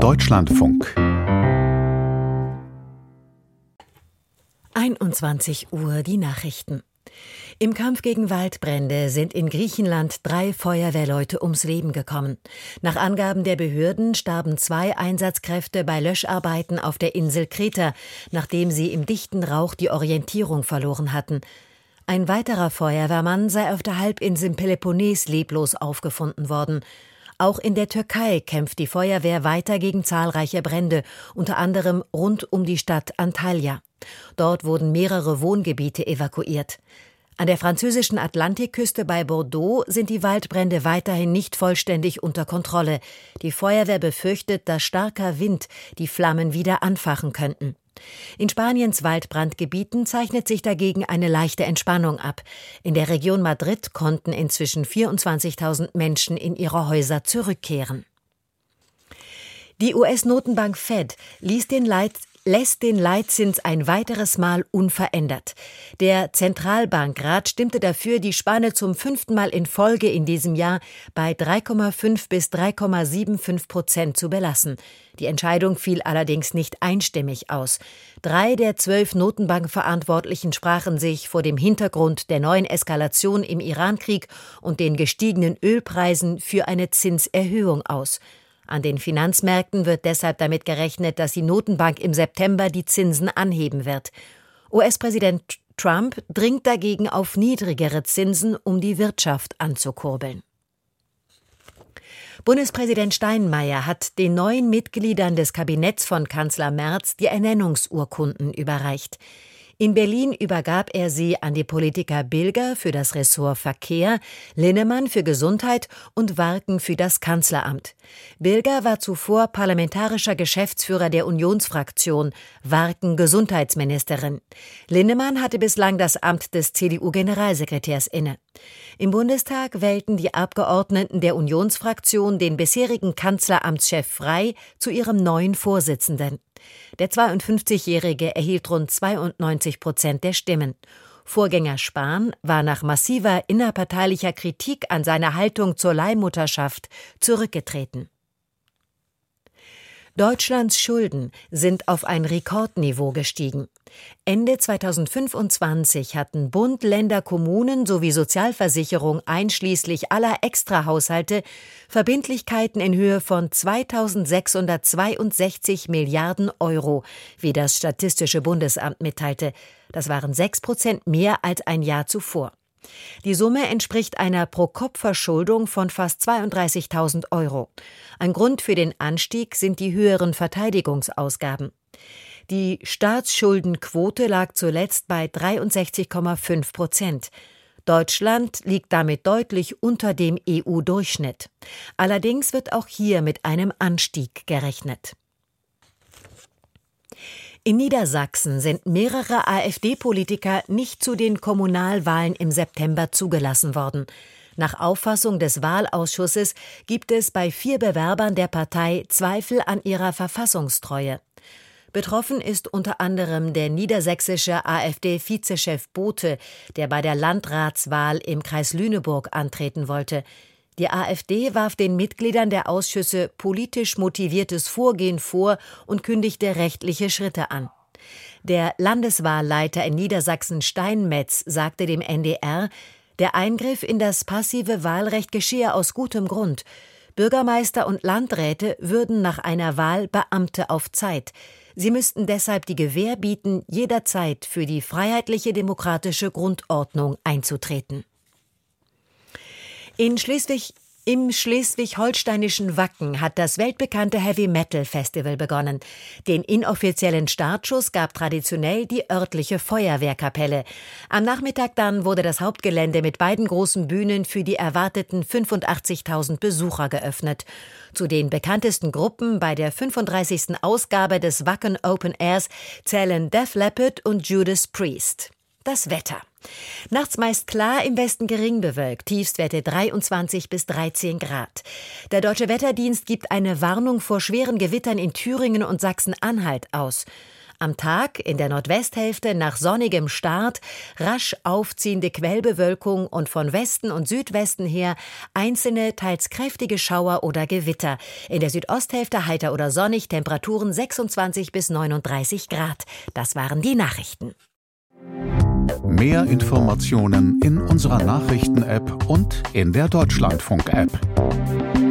Deutschlandfunk 21 Uhr die Nachrichten. Im Kampf gegen Waldbrände sind in Griechenland 3 Feuerwehrleute ums Leben gekommen. Nach Angaben der Behörden starben 2 Einsatzkräfte bei Löscharbeiten auf der Insel Kreta, nachdem sie im dichten Rauch die Orientierung verloren hatten. Ein weiterer Feuerwehrmann sei auf der Halbinsel Peloponnes leblos aufgefunden worden. Auch in der Türkei kämpft die Feuerwehr weiter gegen zahlreiche Brände, unter anderem rund um die Stadt Antalya. Dort wurden mehrere Wohngebiete evakuiert. An der französischen Atlantikküste bei Bordeaux sind die Waldbrände weiterhin nicht vollständig unter Kontrolle. Die Feuerwehr befürchtet, dass starker Wind die Flammen wieder anfachen könnten. In Spaniens Waldbrandgebieten zeichnet sich dagegen eine leichte Entspannung ab. In der Region Madrid konnten inzwischen 24.000 Menschen in ihre Häuser zurückkehren. Die US-Notenbank Fed lässt den Leitzins ein weiteres Mal unverändert. Der Zentralbankrat stimmte dafür, die Spanne zum 5. Mal in Folge in diesem Jahr bei 3,5 bis 3,75% zu belassen. Die Entscheidung fiel allerdings nicht einstimmig aus. 3 der 12 Notenbankverantwortlichen sprachen sich vor dem Hintergrund der neuen Eskalation im Irankrieg und den gestiegenen Ölpreisen für eine Zinserhöhung aus. An den Finanzmärkten wird deshalb damit gerechnet, dass die Notenbank im September die Zinsen anheben wird. US-Präsident Trump dringt dagegen auf niedrigere Zinsen, um die Wirtschaft anzukurbeln. Bundespräsident Steinmeier hat den neuen Mitgliedern des Kabinetts von Kanzler Merz die Ernennungsurkunden überreicht. In Berlin übergab er sie an die Politiker Bilger für das Ressort Verkehr, Linnemann für Gesundheit und Warken für das Kanzleramt. Bilger war zuvor parlamentarischer Geschäftsführer der Unionsfraktion, Warken Gesundheitsministerin. Linnemann hatte bislang das Amt des CDU-Generalsekretärs inne. Im Bundestag wählten die Abgeordneten der Unionsfraktion den bisherigen Kanzleramtschef Frey zu ihrem neuen Vorsitzenden. Der 52-Jährige erhielt rund 92% der Stimmen. Vorgänger Spahn war nach massiver innerparteilicher Kritik an seiner Haltung zur Leihmutterschaft zurückgetreten. Deutschlands Schulden sind auf ein Rekordniveau gestiegen. Ende 2025 hatten Bund, Länder, Kommunen sowie Sozialversicherung einschließlich aller Extrahaushalte Verbindlichkeiten in Höhe von 2.662 Milliarden Euro, wie das Statistische Bundesamt mitteilte. Das waren 6% mehr als ein Jahr zuvor. Die Summe entspricht einer Pro-Kopf-Verschuldung von fast 32.000 Euro. Ein Grund für den Anstieg sind die höheren Verteidigungsausgaben. Die Staatsschuldenquote lag zuletzt bei 63,5%. Deutschland liegt damit deutlich unter dem EU-Durchschnitt. Allerdings wird auch hier mit einem Anstieg gerechnet. In Niedersachsen sind mehrere AfD-Politiker nicht zu den Kommunalwahlen im September zugelassen worden. Nach Auffassung des Wahlausschusses gibt es bei 4 Bewerbern der Partei Zweifel an ihrer Verfassungstreue. Betroffen ist unter anderem der niedersächsische AfD-Vizechef Bothe, der bei der Landratswahl im Kreis Lüneburg antreten wollte. Die AfD warf den Mitgliedern der Ausschüsse politisch motiviertes Vorgehen vor und kündigte rechtliche Schritte an. Der Landeswahlleiter in Niedersachsen Steinmetz sagte dem NDR, der Eingriff in das passive Wahlrecht geschehe aus gutem Grund. Bürgermeister und Landräte würden nach einer Wahl Beamte auf Zeit. Sie müssten deshalb die Gewähr bieten, jederzeit für die freiheitliche demokratische Grundordnung einzutreten. Im schleswig-holsteinischen Wacken hat das weltbekannte Heavy-Metal-Festival begonnen. Den inoffiziellen Startschuss gab traditionell die örtliche Feuerwehrkapelle. Am Nachmittag dann wurde das Hauptgelände mit beiden großen Bühnen für die erwarteten 85.000 Besucher geöffnet. Zu den bekanntesten Gruppen bei der 35. Ausgabe des Wacken Open Airs zählen Def Leppard und Judas Priest. Das Wetter. Nachts meist klar, im Westen gering bewölkt, Tiefstwerte 23 bis 13 Grad. Der Deutsche Wetterdienst gibt eine Warnung vor schweren Gewittern in Thüringen und Sachsen-Anhalt aus. Am Tag in der Nordwesthälfte nach sonnigem Start rasch aufziehende Quellbewölkung und von Westen und Südwesten her einzelne, teils kräftige Schauer oder Gewitter. In der Südosthälfte heiter oder sonnig, Temperaturen 26 bis 39 Grad. Das waren die Nachrichten. Mehr Informationen in unserer Nachrichten-App und in der Deutschlandfunk-App.